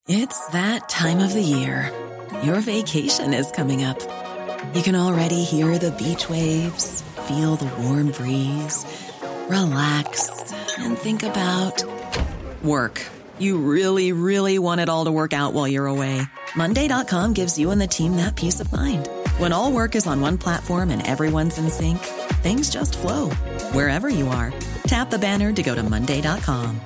It's that time of the year. Your vacation is coming up. You can already hear the beach waves, feel the warm breeze, relax, and think about work. You really, really want it all to work out while you're away. Monday.com gives you and the team that peace of mind. When all work is on one platform and everyone's in sync, things just flow. Wherever you are, tap the banner to go to Monday.com.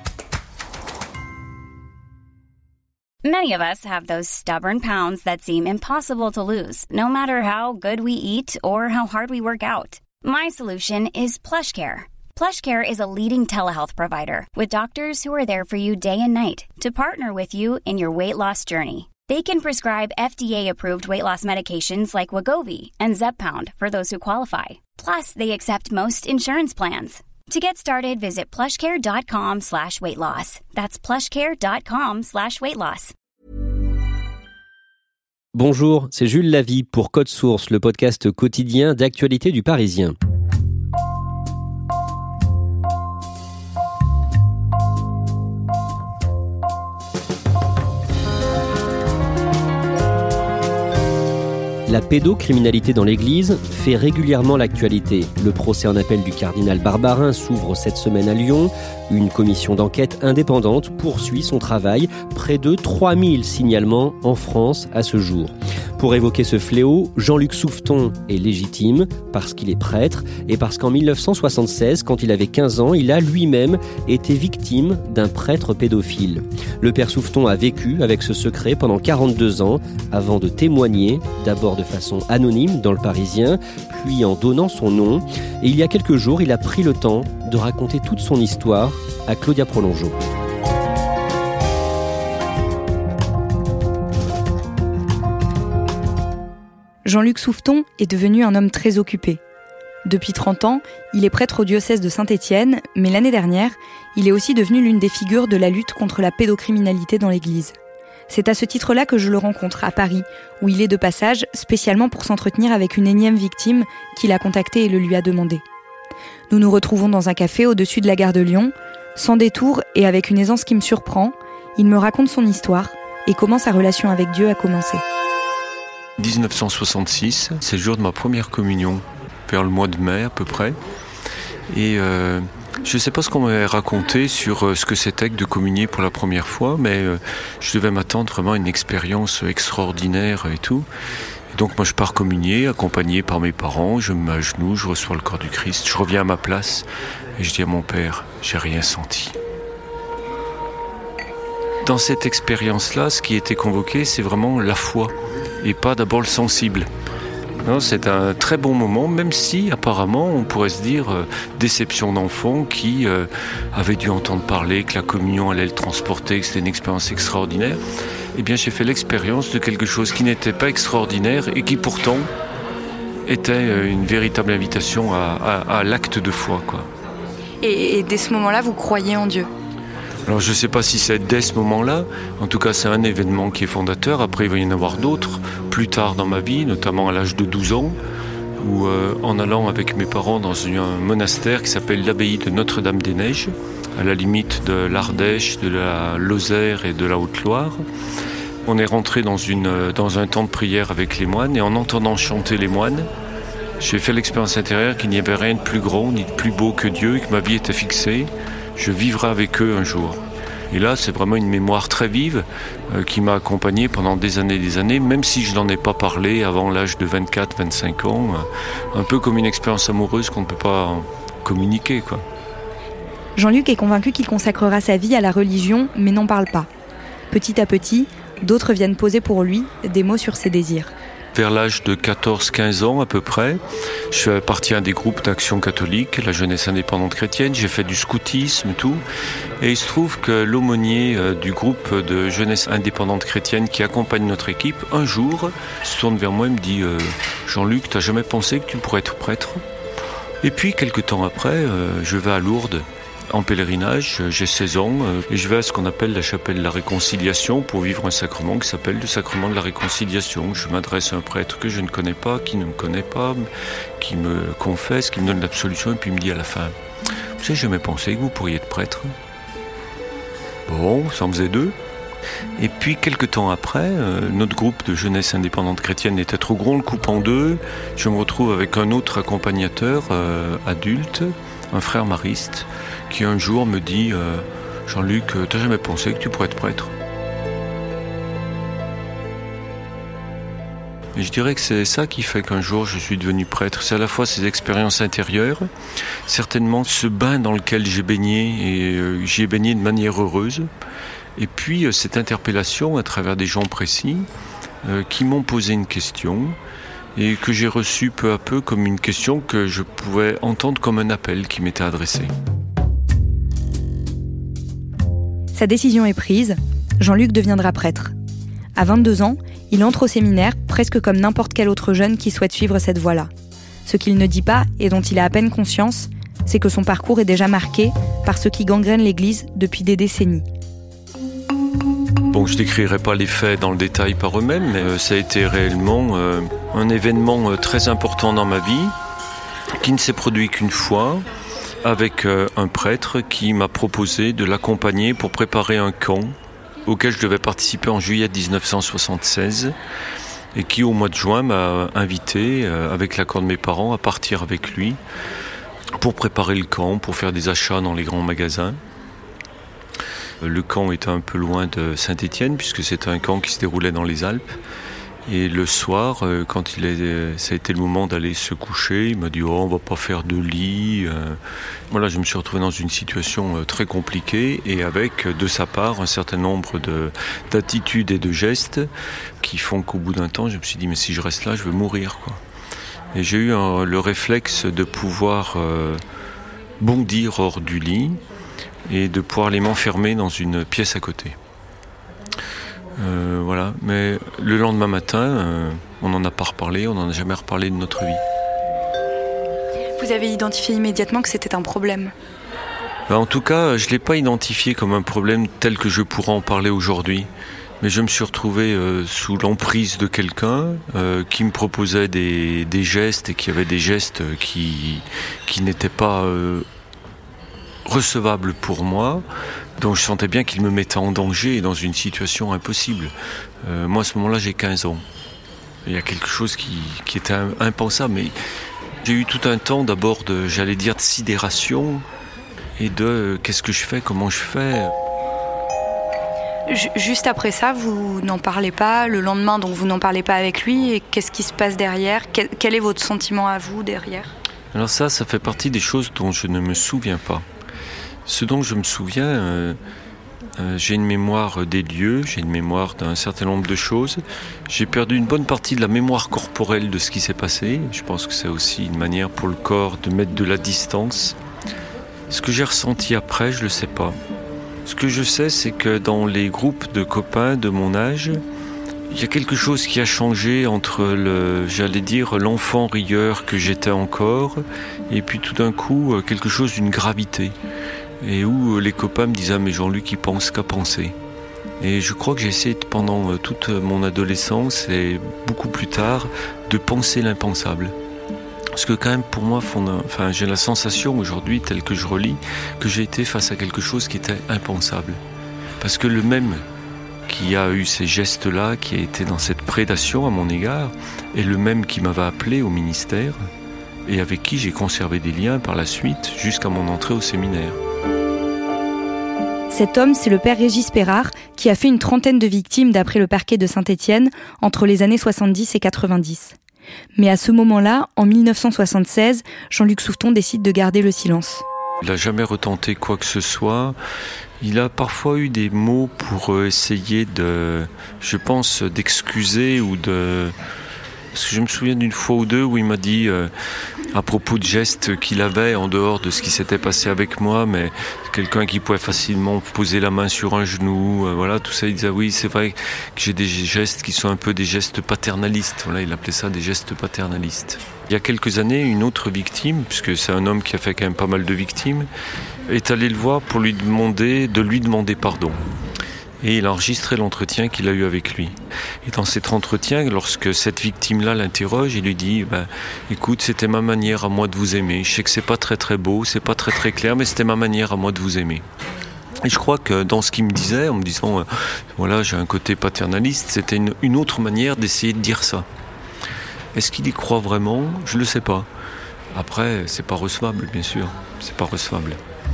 Many of us have those stubborn pounds that seem impossible to lose, no matter how good we eat or how hard we work out. My solution is PlushCare. PlushCare is a leading telehealth provider with doctors who are there for you day and night to partner with you in your weight loss journey. They can prescribe FDA-approved weight loss medications like Wegovy and Zepbound for those who qualify. Plus, they accept most insurance plans. To get started, visit plushcare.com/weightloss. That's plushcare.com/weightloss. Bonjour, c'est Jules Lavie pour Code Source, le podcast quotidien d'actualité du Parisien. La pédocriminalité dans l'Église fait régulièrement l'actualité. Le procès en appel du cardinal Barbarin s'ouvre cette semaine à Lyon. Une commission d'enquête indépendante poursuit son travail. Près de 3000 signalements en France à ce jour. Pour évoquer ce fléau, Jean-Luc Souffeton est légitime parce qu'il est prêtre et parce qu'en 1976, quand il avait 15 ans, il a lui-même été victime d'un prêtre pédophile. Le père Souffeton a vécu avec ce secret pendant 42 ans avant de témoigner, d'abord de façon anonyme dans le Parisien, puis en donnant son nom. Et il y a quelques jours, il a pris le temps de raconter toute son histoire à Claudia Prolongeau. Jean-Luc Souffeton est devenu un homme très occupé. Depuis 30 ans, il est prêtre au diocèse de Saint-Étienne, mais l'année dernière, il est aussi devenu l'une des figures de la lutte contre la pédocriminalité dans l'Église. C'est à ce titre-là que je le rencontre à Paris, où il est de passage spécialement pour s'entretenir avec une énième victime qu'il a contactée et le lui a demandé. Nous nous retrouvons dans un café au-dessus de la gare de Lyon. Sans détour et avec une aisance qui me surprend, il me raconte son histoire et comment sa relation avec Dieu a commencé. 1966, c'est le jour de ma première communion, vers le mois de mai à peu près. Et je ne sais pas ce qu'on m'avait raconté sur ce que c'était que de communier pour la première fois, mais je devais m'attendre vraiment à une expérience extraordinaire et tout. Et donc moi je pars communier, accompagné par mes parents, je me mets à genoux, je reçois le corps du Christ, je reviens à ma place et je dis à mon père, j'ai rien senti. Dans cette expérience-là, ce qui était convoqué, c'est vraiment la foi et pas d'abord le sensible. Non, c'est un très bon moment, même si apparemment on pourrait se dire déception d'enfant qui avait dû entendre parler que la communion allait le transporter, que c'était une expérience extraordinaire. Eh bien j'ai fait l'expérience de quelque chose qui n'était pas extraordinaire et qui pourtant était une véritable invitation à l'acte de foi, quoi. Et dès ce moment-là, vous croyez en Dieu ? Alors je ne sais pas si c'est dès ce moment-là, en tout cas c'est un événement qui est fondateur. Après il va y en avoir d'autres, plus tard dans ma vie, notamment à l'âge de 12 ans, où en allant avec mes parents dans un monastère qui s'appelle l'abbaye de Notre-Dame-des-Neiges, à la limite de l'Ardèche, de la Lozère et de la Haute-Loire, on est rentré dans un temps de prière avec les moines, et en entendant chanter les moines, j'ai fait l'expérience intérieure qu'il n'y avait rien de plus grand ni de plus beau que Dieu, et que ma vie était fixée. Je vivrai avec eux un jour. Et là, c'est vraiment une mémoire très vive qui m'a accompagné pendant des années, même si je n'en ai pas parlé avant l'âge de 24-25 ans, un peu comme une expérience amoureuse qu'on ne peut pas communiquer, quoi. Jean-Luc est convaincu qu'il consacrera sa vie à la religion, mais n'en parle pas. Petit à petit, d'autres viennent poser pour lui des mots sur ses désirs. Vers l'âge de 14-15 ans à peu près, je fais partie à des groupes d'action catholique, la jeunesse indépendante chrétienne, j'ai fait du scoutisme, tout. Et il se trouve que l'aumônier du groupe de jeunesse indépendante chrétienne qui accompagne notre équipe, un jour, se tourne vers moi et me dit « Jean-Luc, t'as jamais pensé que tu pourrais être prêtre ?» Et puis, quelques temps après, je vais à Lourdes, en pèlerinage, j'ai 16 ans, et je vais à ce qu'on appelle la chapelle de la réconciliation pour vivre un sacrement qui s'appelle le sacrement de la réconciliation. Je m'adresse à un prêtre que je ne connais pas, qui ne me connaît pas, qui me confesse, qui me donne l'absolution, et puis il me dit à la fin « Vous avez jamais pensé que vous pourriez être prêtre ?» Bon, ça en faisait deux. Et puis, quelques temps après, notre groupe de jeunesse indépendante chrétienne était trop gros, on le coupe en deux. Je me retrouve avec un autre accompagnateur adulte, un frère mariste, qui un jour me dit « Jean-Luc, t'as jamais pensé que tu pourrais être prêtre ?» Et je dirais que c'est ça qui fait qu'un jour je suis devenu prêtre. C'est à la fois ces expériences intérieures, certainement ce bain dans lequel j'ai baigné, et j'y ai baigné de manière heureuse. Et puis cette interpellation à travers des gens précis qui m'ont posé une question et que j'ai reçue peu à peu comme une question que je pouvais entendre comme un appel qui m'était adressé. Sa décision est prise, Jean-Luc deviendra prêtre. À 22 ans, il entre au séminaire presque comme n'importe quel autre jeune qui souhaite suivre cette voie-là. Ce qu'il ne dit pas et dont il a à peine conscience, c'est que son parcours est déjà marqué par ce qui gangrène l'Église depuis des décennies. Bon, je ne décrirai pas les faits dans le détail par eux-mêmes, mais ça a été réellement un événement très important dans ma vie, qui ne s'est produit qu'une fois, avec un prêtre qui m'a proposé de l'accompagner pour préparer un camp auquel je devais participer en juillet 1976 et qui au mois de juin m'a invité, avec l'accord de mes parents, à partir avec lui pour préparer le camp, pour faire des achats dans les grands magasins. Le camp était un peu loin de Saint-Étienne puisque c'était un camp qui se déroulait dans les Alpes. Et le soir, quand ça a été le moment d'aller se coucher, il m'a dit « Oh, on va pas faire de lit ». Voilà, je me suis retrouvé dans une situation très compliquée et avec de sa part un certain nombre d'attitudes et de gestes qui font qu'au bout d'un temps, je me suis dit « Mais si je reste là, je vais mourir, quoi ». Et j'ai eu le réflexe de pouvoir bondir hors du lit et de pouvoir aller m'enfermer dans une pièce à côté. Voilà, mais le lendemain matin, on n'en a pas reparlé, on n'en a jamais reparlé de notre vie. Vous avez identifié immédiatement que c'était un problème ? En tout cas, je ne l'ai pas identifié comme un problème tel que je pourrais en parler aujourd'hui. Mais je me suis retrouvé sous l'emprise de quelqu'un qui me proposait des gestes et qui avait des gestes qui n'étaient pas recevables pour moi. Donc je sentais bien qu'il me mettait en danger et dans une situation impossible. Moi à ce moment-là j'ai 15 ans. Il y a quelque chose qui était impensable. Mais j'ai eu tout un temps d'abord de sidération et de qu'est-ce que je fais, comment je fais. Juste après ça, vous n'en parlez pas. Le lendemain, donc vous n'en parlez pas avec lui. Et qu'est-ce qui se passe derrière ? Quel est votre sentiment à vous derrière ? Alors ça fait partie des choses dont je ne me souviens pas. Ce dont je me souviens, j'ai une mémoire des lieux, j'ai une mémoire d'un certain nombre de choses. J'ai perdu une bonne partie de la mémoire corporelle de ce qui s'est passé. Je pense que c'est aussi une manière pour le corps de mettre de la distance. Ce que j'ai ressenti après, je ne le sais pas. Ce que je sais, c'est que dans les groupes de copains de mon âge, il y a quelque chose qui a changé entre l'enfant rieur que j'étais encore, et puis tout d'un coup, quelque chose d'une gravité. Et où les copains me disaient « Mais Jean-Luc, il pense qu'à penser ». Et je crois que j'ai essayé pendant toute mon adolescence et beaucoup plus tard de penser l'impensable. Parce que quand même pour moi, j'ai la sensation aujourd'hui, telle que je relis, que j'ai été face à quelque chose qui était impensable. Parce que le même qui a eu ces gestes-là, qui a été dans cette prédation à mon égard, est le même qui m'avait appelé au ministère et avec qui j'ai conservé des liens par la suite jusqu'à mon entrée au séminaire. Cet homme, c'est le père Régis Pérard, qui a fait une trentaine de victimes d'après le parquet de Saint-Étienne entre les années 70 et 90. Mais à ce moment-là, en 1976, Jean-Luc Souffeton décide de garder le silence. Il n'a jamais retenté quoi que ce soit. Il a parfois eu des mots pour essayer d'excuser ou de... Parce que je me souviens d'une fois ou deux où il m'a dit, à propos de gestes qu'il avait en dehors de ce qui s'était passé avec moi, mais quelqu'un qui pouvait facilement poser la main sur un genou, voilà, tout ça, il disait oui, c'est vrai que j'ai des gestes qui sont un peu des gestes paternalistes. Voilà, il appelait ça des gestes paternalistes. Il y a quelques années, une autre victime, puisque c'est un homme qui a fait quand même pas mal de victimes, est allé le voir pour lui demander pardon. Et il a enregistré l'entretien qu'il a eu avec lui. Et dans cet entretien, lorsque cette victime-là l'interroge, il lui dit écoute, c'était ma manière à moi de vous aimer. Je sais que c'est pas très très beau, c'est pas très très clair, mais c'était ma manière à moi de vous aimer. Et je crois que dans ce qu'il me disait, en me disant voilà, j'ai un côté paternaliste, c'était une autre manière d'essayer de dire ça. Est-ce qu'il y croit vraiment ? Je ne le sais pas. Après, c'est pas recevable, bien sûr. C'est pas recevable.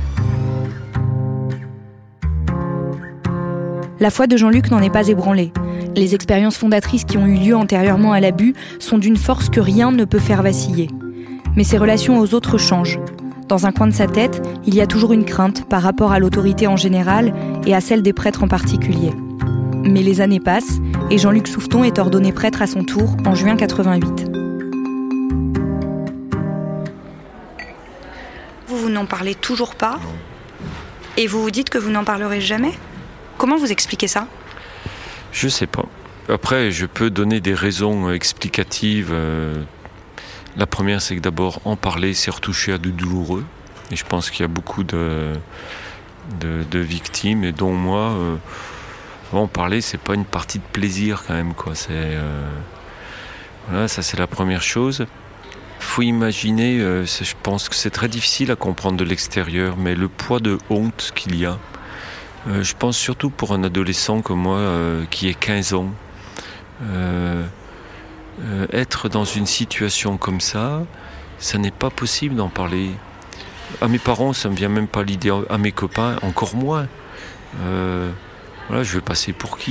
La foi de Jean-Luc n'en est pas ébranlée. Les expériences fondatrices qui ont eu lieu antérieurement à l'abus sont d'une force que rien ne peut faire vaciller. Mais ses relations aux autres changent. Dans un coin de sa tête, il y a toujours une crainte par rapport à l'autorité en général et à celle des prêtres en particulier. Mais les années passent et Jean-Luc Souffeton est ordonné prêtre à son tour en juin 88. Vous n'en parlez toujours pas ? Non. Et vous vous dites que vous n'en parlerez jamais ? Comment vous expliquez ça ? Je sais pas. Après, je peux donner des raisons explicatives. La première, c'est que d'abord, en parler, c'est retoucher à de douloureux. Et je pense qu'il y a beaucoup de victimes, et dont moi, en parler, c'est pas une partie de plaisir quand même, quoi. Voilà, ça c'est la première chose. Faut imaginer, je pense que c'est très difficile à comprendre de l'extérieur, mais le poids de honte qu'il y a. Je pense surtout pour un adolescent comme moi, qui est 15 ans, être dans une situation comme ça n'est pas possible d'en parler. À mes parents, ça me vient même pas l'idée. À mes copains, encore moins. Voilà, je vais passer pour qui ?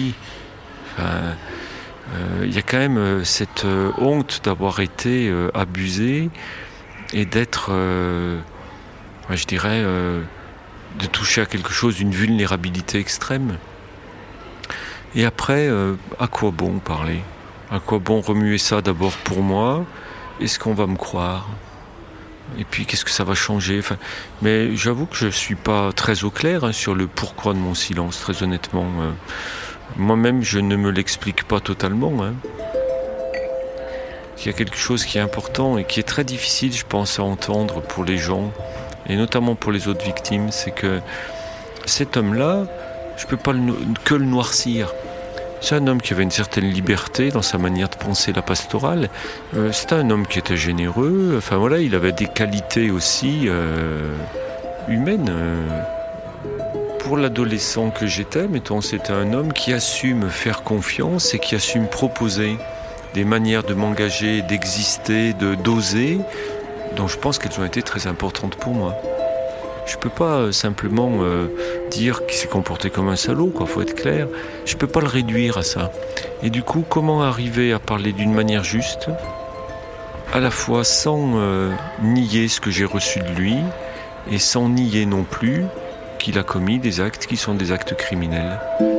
Y a quand même cette honte d'avoir été abusé et d'être, je dirais, de toucher à quelque chose d'une vulnérabilité extrême. Et après, à quoi bon parler ? À quoi bon remuer ça d'abord pour moi ? Est-ce qu'on va me croire ? Et puis qu'est-ce que ça va changer ? Mais j'avoue que je ne suis pas très au clair sur le pourquoi de mon silence, très honnêtement. Moi-même, je ne me l'explique pas totalement. Il y a quelque chose qui est important et qui est très difficile, je pense, à entendre pour les gens, et notamment pour les autres victimes, c'est que cet homme-là, je ne peux pas que le noircir. C'est un homme qui avait une certaine liberté dans sa manière de penser la pastorale. C'était un homme qui était généreux. Enfin voilà, il avait des qualités aussi humaines. Pour l'adolescent que j'étais, mettons, c'était un homme qui a su me faire confiance et qui a su me proposer des manières de m'engager, d'exister, d'oser, dont je pense qu'elles ont été très importantes pour moi. Je peux pas simplement dire qu'il s'est comporté comme un salaud, quoi, faut être clair. Je peux pas le réduire à ça. Et du coup, comment arriver à parler d'une manière juste, à la fois sans nier ce que j'ai reçu de lui, et sans nier non plus qu'il a commis des actes qui sont des actes criminels.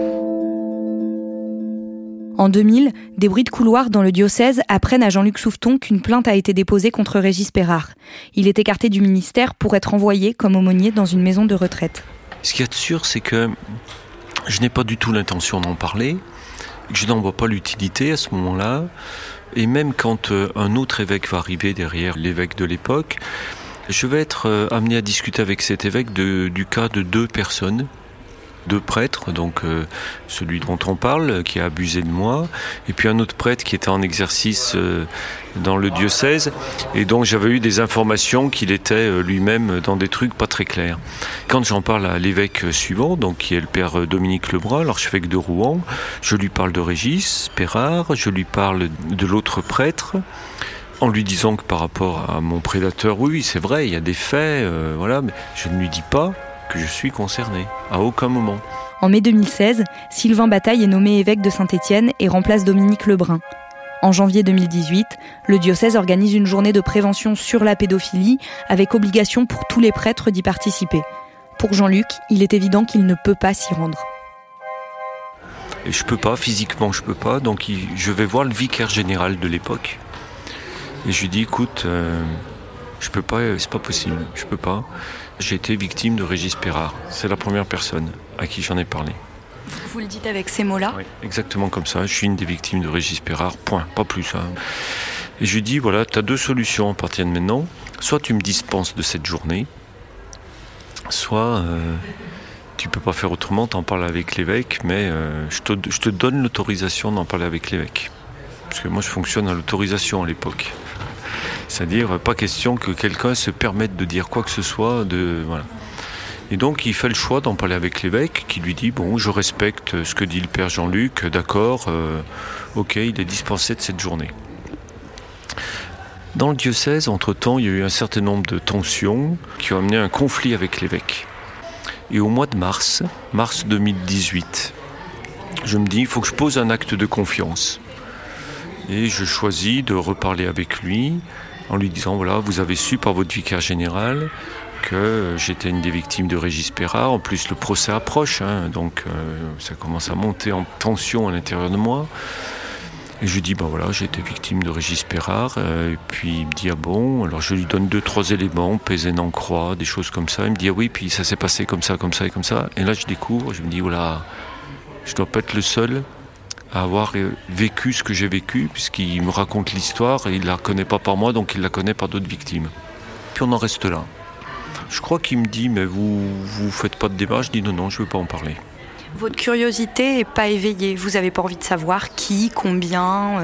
En 2000, des bruits de couloir dans le diocèse apprennent à Jean-Luc Souffeton qu'une plainte a été déposée contre Régis Pérard. Il est écarté du ministère pour être envoyé comme aumônier dans une maison de retraite. Ce qu'il y a de sûr, c'est que je n'ai pas du tout l'intention d'en parler, que je n'en vois pas l'utilité à ce moment-là, et même quand un autre évêque va arriver derrière l'évêque de l'époque, je vais être amené à discuter avec cet évêque du cas de 2 personnes, 2 prêtres, donc celui dont on parle, qui a abusé de moi, et puis un autre prêtre qui était en exercice dans le diocèse, et donc j'avais eu des informations qu'il était lui-même dans des trucs pas très clairs. Quand j'en parle à l'évêque suivant, donc qui est le père Dominique Lebrun, l'archevêque de Rouen, je lui parle de Régis Pérard, je lui parle de l'autre prêtre, en lui disant que par rapport à mon prédateur, oui, c'est vrai, il y a des faits, voilà, mais je ne lui dis pas que je suis concerné, à aucun moment. En mai 2016, Sylvain Bataille est nommé évêque de Saint-Étienne et remplace Dominique Lebrun. En janvier 2018, le diocèse organise une journée de prévention sur la pédophilie avec obligation pour tous les prêtres d'y participer. Pour Jean-Luc, il est évident qu'il ne peut pas s'y rendre. Et je peux pas, physiquement je peux pas, donc je vais voir le vicaire général de l'époque. Et je lui dis, écoute, je peux pas, c'est pas possible, je peux pas. J'ai été victime de Régis Pérard. C'est la première personne à qui j'en ai parlé. Vous le dites avec ces mots-là ? Oui, exactement comme ça. Je suis une des victimes de Régis Pérard, point, pas plus. Et je lui dis, voilà, tu as 2 solutions à partir de maintenant. Soit tu me dispenses de cette journée, soit tu peux pas faire autrement, t'en parles avec l'évêque, mais je te donne l'autorisation d'en parler avec l'évêque. Parce que moi, je fonctionne à l'autorisation à l'époque. C'est-à-dire, pas question que quelqu'un se permette de dire quoi que ce soit. Voilà. Et donc il fait le choix d'en parler avec l'évêque qui lui dit « Bon, je respecte ce que dit le père Jean-Luc, d'accord, ok, il est dispensé de cette journée ». Dans le diocèse, entre-temps, il y a eu un certain nombre de tensions qui ont amené un conflit avec l'évêque. Et au mois de mars 2018, je me dis, il faut que je pose un acte de confiance. Et je choisis de reparler avec lui en lui disant, voilà, vous avez su par votre vicaire général que j'étais une des victimes de Régis Pérard. En plus, le procès approche, donc ça commence à monter en tension à l'intérieur de moi. Et je lui dis, voilà, j'ai été victime de Régis Pérard. Et puis il me dit, ah bon, alors je lui donne 2-3 éléments, Pézène-en-Croix, des choses comme ça. Il me dit, ah oui, puis ça s'est passé comme ça, comme ça et comme ça. Et là, je découvre, je me dis, voilà, je dois pas être le seul à avoir vécu ce que j'ai vécu, puisqu'il me raconte l'histoire et il la connaît pas par moi, donc il la connaît par d'autres victimes. Puis on en reste là. Je crois qu'il me dit, mais vous faites pas de débat. Je dis, non, je veux pas en parler. Votre curiosité n'est pas éveillée. Vous n'avez pas envie de savoir qui, combien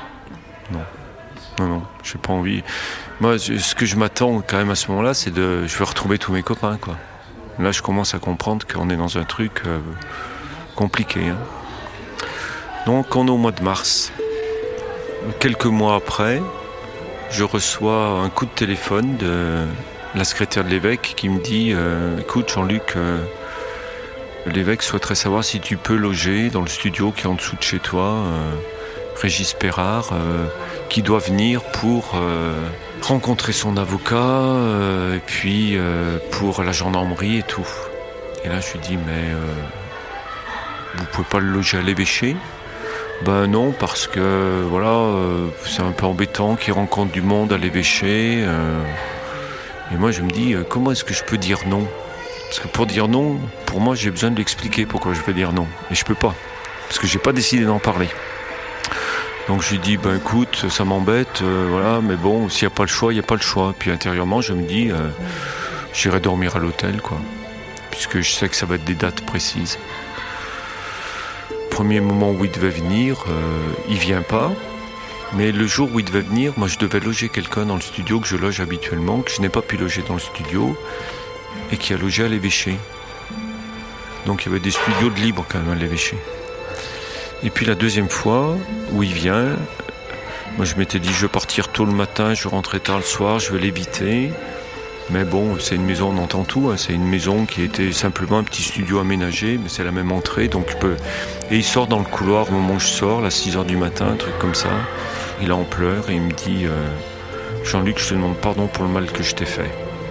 Non, j'ai pas envie. Moi, ce que je m'attends quand même à ce moment-là, c'est je vais retrouver tous mes copains, quoi. Là, je commence à comprendre qu'on est dans un truc compliqué. Donc, on est au mois de mars. Quelques mois après, je reçois un coup de téléphone de la secrétaire de l'évêque qui me dit « Écoute, Jean-Luc, l'évêque souhaiterait savoir si tu peux loger dans le studio qui est en dessous de chez toi, Régis Pérard, qui doit venir pour rencontrer son avocat, et puis pour la gendarmerie et tout. » Et là, je lui dis « Mais vous pouvez pas le loger à l'évêché ?» Ben non, parce que voilà, c'est un peu embêtant qu'il rencontre du monde à l'évêché. Et moi, je me dis, comment est-ce que je peux dire non ? Parce que pour dire non, pour moi, j'ai besoin de l'expliquer pourquoi je vais dire non. Et je peux pas, parce que j'ai pas décidé d'en parler. Donc je lui dis, écoute, ça m'embête, voilà, mais bon, s'il n'y a pas le choix, il n'y a pas le choix. Puis intérieurement, je me dis, j'irai dormir à l'hôtel, quoi. Puisque je sais que ça va être des dates précises. Premier moment où il devait venir, il vient pas. Mais le jour où il devait venir, moi je devais loger quelqu'un dans le studio que je loge habituellement, que je n'ai pas pu loger dans le studio, et qui a logé à l'évêché. Donc il y avait des studios de libre quand même à l'évêché. Et puis la deuxième fois où il vient, moi je m'étais dit je vais partir tôt le matin, je rentrais tard le soir, je vais l'éviter. Mais bon, c'est une maison, on entend tout, c'est une maison qui était simplement un petit studio aménagé, mais c'est la même entrée, donc je peux... Et il sort dans le couloir au moment où je sors, à 6h du matin, un truc comme ça. Il en pleure et il me dit Jean-Luc, je te demande pardon pour le mal que je t'ai fait.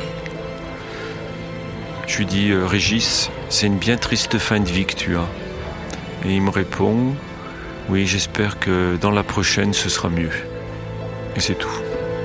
Je lui dis Régis, c'est une bien triste fin de vie que tu as. Et il me répond oui, j'espère que dans la prochaine ce sera mieux. Et c'est tout.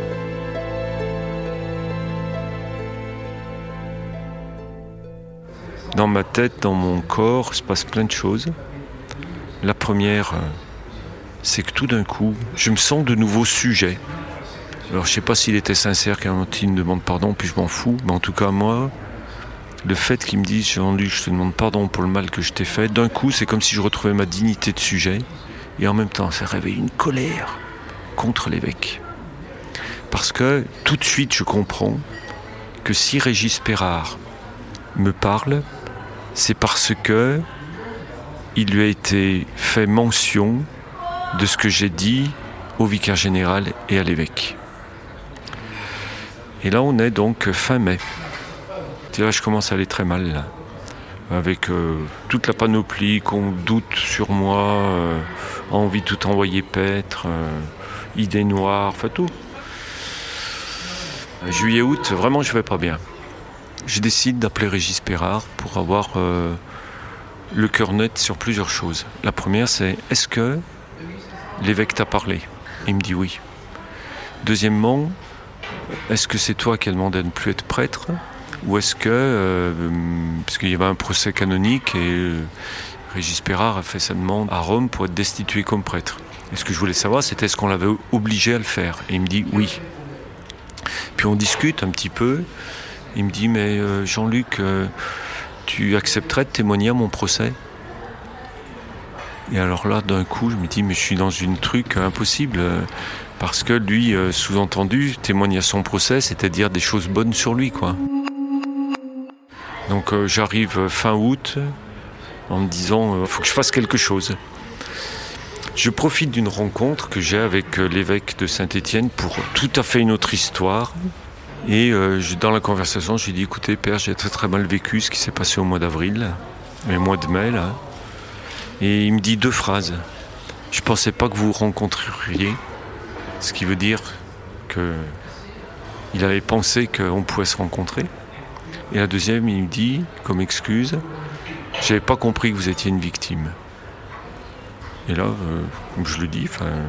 Dans ma tête, dans mon corps, se passe plein de choses. La première, c'est que tout d'un coup, je me sens de nouveau sujet. Alors je sais pas s'il était sincère quand il me demande pardon, puis je m'en fous, mais en tout cas moi, le fait qu'il me dise Jean-Luc, je te demande pardon pour le mal que je t'ai fait, d'un coup c'est comme si je retrouvais ma dignité de sujet, et en même temps ça réveille une colère contre l'évêque. Parce que tout de suite je comprends que si Régis Pérard me parle, c'est parce que il lui a été fait mention de ce que j'ai dit au vicaire général et à l'évêque. Et là, on est donc fin mai. Et là, je commence à aller très mal, là. Avec toute la panoplie, qu'on doute sur moi, envie de tout envoyer paître, idées noires, enfin tout. Juillet-août, vraiment, je vais pas bien. Je décide d'appeler Régis Pérard pour avoir le cœur net sur plusieurs choses. La première, c'est est-ce que l'évêque t'a parlé ? Il me dit oui. Deuxièmement, est-ce que c'est toi qui as demandé à ne plus être prêtre ? Ou est-ce que, parce qu'il y avait un procès canonique et Régis Pérard a fait sa demande à Rome pour être destitué comme prêtre. Et ce que je voulais savoir, c'était est-ce qu'on l'avait obligé à le faire ? Et il me dit oui. Puis on discute un petit peu. Il me dit, mais Jean-Luc, tu accepterais de témoigner à mon procès ? Et alors là, d'un coup, je me dis, mais je suis dans un truc impossible. Parce que lui, sous-entendu, témoigner à son procès, c'était dire des choses bonnes sur lui, quoi. Donc j'arrive fin août en me disant faut que je fasse quelque chose. Je profite d'une rencontre que j'ai avec l'évêque de Saint-Étienne pour tout à fait une autre histoire. Et dans la conversation, je lui dis écoutez père, j'ai très très mal vécu ce qui s'est passé au mois d'avril, mais mois de mai là. Et il me dit 2 phrases. Je pensais pas que vous vous rencontreriez, ce qui veut dire qu'il avait pensé qu'on pouvait se rencontrer. Et la deuxième, il me dit, comme excuse, j'avais pas compris que vous étiez une victime. Et là, comme je le dis,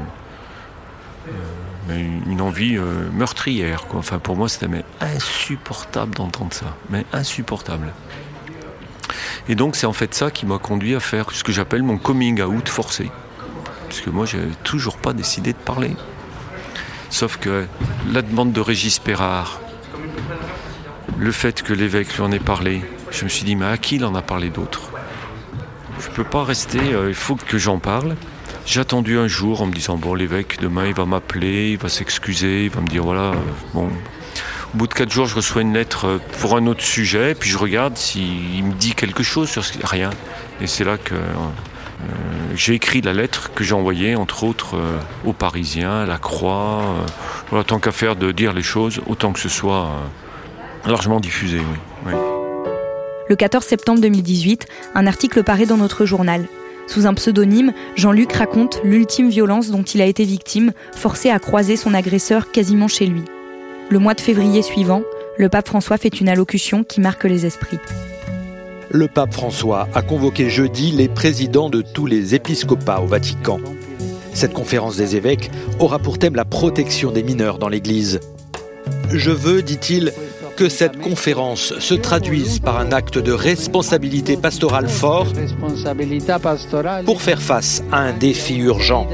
une envie meurtrière, quoi. Enfin, pour moi, c'était insupportable d'entendre ça, mais insupportable. Et donc, c'est en fait ça qui m'a conduit à faire ce que j'appelle mon coming out forcé. Parce que moi, j'avais toujours pas décidé de parler. Sauf que la demande de Régis Pérard, le fait que l'évêque lui en ait parlé, je me suis dit, mais à qui il en a parlé d'autre ? Je ne peux pas rester, il faut que j'en parle. J'ai attendu un jour en me disant, bon, l'évêque, demain, il va m'appeler, il va s'excuser, il va me dire, voilà, bon. Au bout de 4 jours, je reçois une lettre pour un autre sujet, puis je regarde s'il me dit quelque chose sur ce... Rien. Et c'est là que j'ai écrit la lettre que j'ai envoyée, entre autres, aux Parisiens, à la Croix. Voilà, tant qu'à faire de dire les choses, autant que ce soit largement diffusé, oui. Le 14 septembre 2018, un article paraît dans notre journal. Sous un pseudonyme, Jean-Luc raconte l'ultime violence dont il a été victime, forcé à croiser son agresseur quasiment chez lui. Le mois de février suivant, le pape François fait une allocution qui marque les esprits. Le pape François a convoqué jeudi les présidents de tous les épiscopats au Vatican. Cette conférence des évêques aura pour thème la protection des mineurs dans l'Église. Je veux, dit-il, que cette conférence se traduise par un acte de responsabilité pastorale fort pour faire face à un défi urgent.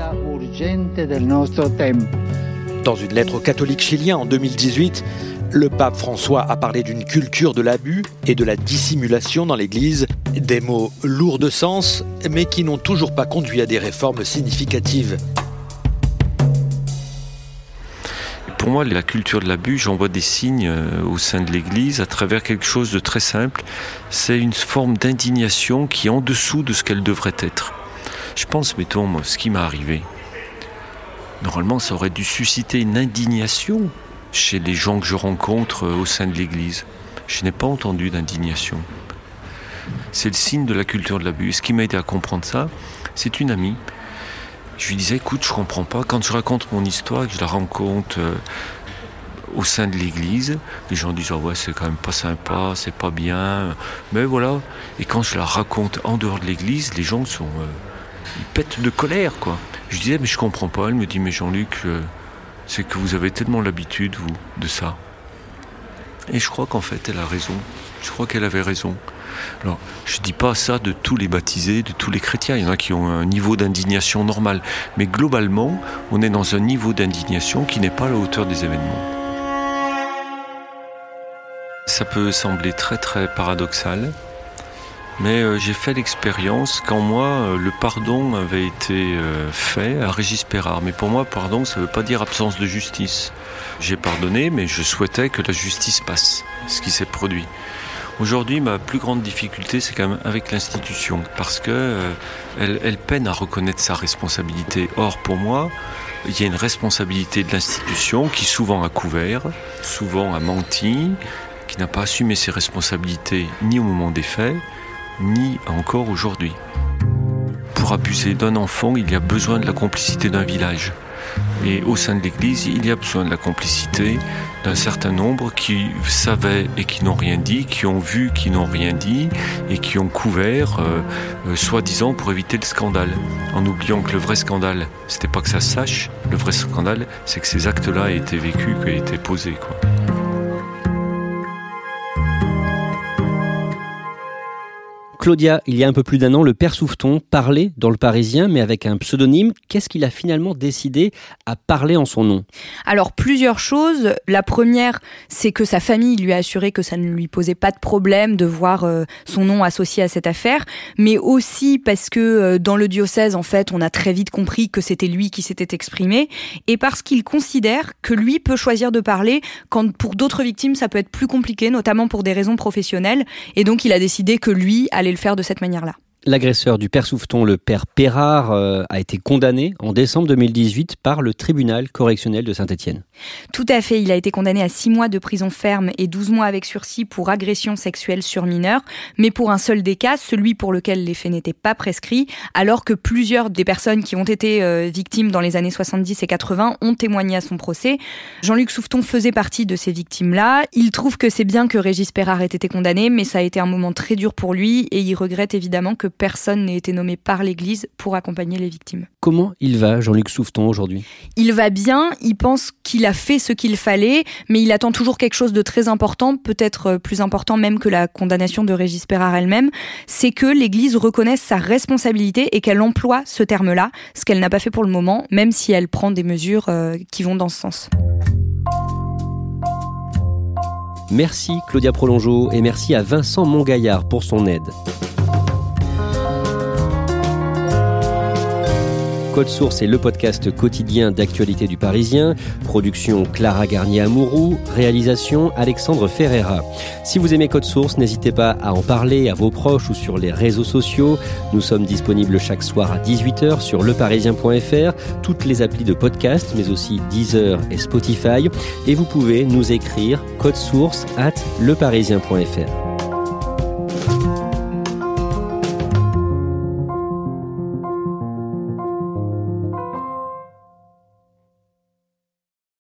Dans une lettre aux catholiques chiliens en 2018, le pape François a parlé d'une culture de l'abus et de la dissimulation dans l'Église, des mots lourds de sens, mais qui n'ont toujours pas conduit à des réformes significatives. Pour moi, la culture de l'abus, j'en vois des signes au sein de l'Église à travers quelque chose de très simple. C'est une forme d'indignation qui est en dessous de ce qu'elle devrait être. Je pense, mettons, moi, ce qui m'est arrivé. Normalement, ça aurait dû susciter une indignation chez les gens que je rencontre au sein de l'Église. Je n'ai pas entendu d'indignation. C'est le signe de la culture de l'abus. Ce qui m'a aidé à comprendre ça, c'est une amie. Je lui disais, écoute, je comprends pas. Quand je raconte mon histoire, que je la raconte au sein de l'Église, les gens disent, ouais, c'est quand même pas sympa, c'est pas bien. Mais voilà. Et quand je la raconte en dehors de l'Église, les gens ils pètent de colère, quoi. Je lui disais, mais je comprends pas. Elle me dit, mais Jean-Luc, c'est que vous avez tellement l'habitude, vous, de ça. Et je crois qu'en fait, elle a raison. Je crois qu'elle avait raison. Alors, je ne dis pas ça de tous les baptisés, de tous les chrétiens. Il y en a qui ont un niveau d'indignation normal. Mais globalement, on est dans un niveau d'indignation qui n'est pas à la hauteur des événements. Ça peut sembler très très paradoxal, mais j'ai fait l'expérience quand moi, le pardon avait été fait à Régis Pérard. Mais pour moi, pardon, ça ne veut pas dire absence de justice. J'ai pardonné, mais je souhaitais que la justice passe, ce qui s'est produit. Aujourd'hui, ma plus grande difficulté, c'est quand même avec l'institution, parce qu'elle peine à reconnaître sa responsabilité. Or, pour moi, il y a une responsabilité de l'institution qui souvent a couvert, souvent a menti, qui n'a pas assumé ses responsabilités ni au moment des faits, ni encore aujourd'hui. Pour abuser d'un enfant, il y a besoin de la complicité d'un village. Et au sein de l'Église, il y a besoin de la complicité d'un certain nombre qui savaient et qui n'ont rien dit, qui ont vu, qui n'ont rien dit, et qui ont couvert, soi-disant, pour éviter le scandale. En oubliant que le vrai scandale, c'était pas que ça se sache, le vrai scandale, c'est que ces actes-là aient été vécus, qu'ils aient été posés, quoi. Claudia, il y a un peu plus d'1 an, le père Souffeton parlait dans Le Parisien, mais avec un pseudonyme. Qu'est-ce qu'il a finalement décidé à parler en son nom ? Alors, plusieurs choses. La première, c'est que sa famille lui a assuré que ça ne lui posait pas de problème de voir son nom associé à cette affaire, mais aussi parce que dans le diocèse, en fait, on a très vite compris que c'était lui qui s'était exprimé, et parce qu'il considère que lui peut choisir de parler quand pour d'autres victimes, ça peut être plus compliqué, notamment pour des raisons professionnelles, et donc il a décidé que lui allait le faire de cette manière-là. L'agresseur du père Souffeton, le père Pérard, a été condamné en décembre 2018 par le tribunal correctionnel de Saint-Étienne. Tout à fait, il a été condamné à 6 mois de prison ferme et 12 mois avec sursis pour agression sexuelle sur mineur, mais pour un seul des cas, celui pour lequel les faits n'étaient pas prescrits, alors que plusieurs des personnes qui ont été victimes dans les années 70 et 80 ont témoigné à son procès. Jean-Luc Souffeton faisait partie de ces victimes-là. Il trouve que c'est bien que Régis Pérard ait été condamné, mais ça a été un moment très dur pour lui et il regrette évidemment que personne n'ait été nommé par l'Église pour accompagner les victimes. Comment il va, Jean-Luc Souffeton, aujourd'hui ? Il va bien, il pense qu'il a fait ce qu'il fallait, mais il attend toujours quelque chose de très important, peut-être plus important même que la condamnation de Régis Pérard elle-même, c'est que l'Église reconnaisse sa responsabilité et qu'elle emploie ce terme-là, ce qu'elle n'a pas fait pour le moment, même si elle prend des mesures qui vont dans ce sens. Merci Claudia Prolongeau et merci à Vincent Montgaillard pour son aide. Code Source est le podcast quotidien d'actualité du Parisien. Production Clara Garnier-Amouroux. Réalisation Alexandre Ferreira. Si vous aimez Code Source, n'hésitez pas à en parler à vos proches ou sur les réseaux sociaux. Nous sommes disponibles chaque soir à 18h sur leparisien.fr, toutes les applis de podcast, mais aussi Deezer et Spotify. Et vous pouvez nous écrire codesource@leparisien.fr.